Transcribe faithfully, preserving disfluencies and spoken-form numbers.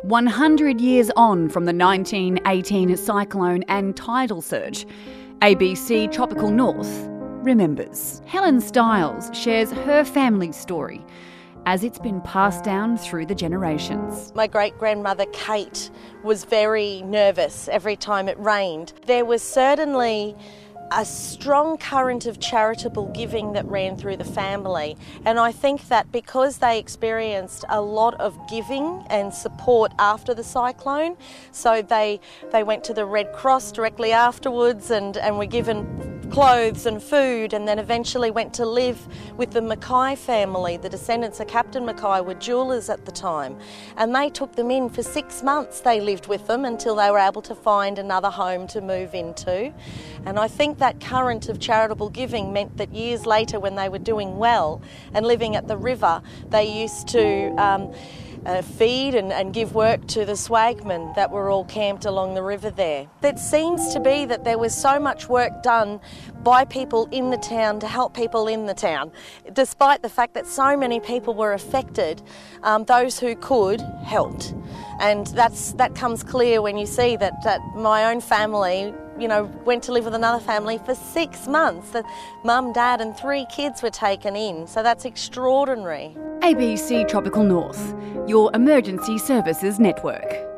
one hundred years on from the nineteen eighteen cyclone and tidal surge, A B C Tropical North remembers. Helen Stiles shares her family's story as it's been passed down through the generations. My great-grandmother Kate was very nervous every time it rained. There was certainly a strong current of charitable giving that ran through the family, and I think that because they experienced a lot of giving and support after the cyclone, so they they went to the Red Cross directly afterwards and, and were given clothes and food, and then eventually went to live with the Mackay family. The descendants of Captain Mackay were jewellers at the time, and they took them in for six months. They lived with them until they were able to find another home to move into. And I think that current of charitable giving meant that years later, when they were doing well and living at the river, they used to um, uh, feed and, and give work to the swagmen that were all camped along the river there. It seems to be that there was so much work done by people in the town to help people in the town. Despite the fact that so many people were affected, um, those who could helped. And that's that comes clear when you see that, that my own family, you know, went to live with another family for six months. The mum, dad and three kids were taken in, so that's extraordinary. A B C Tropical North, your emergency services network.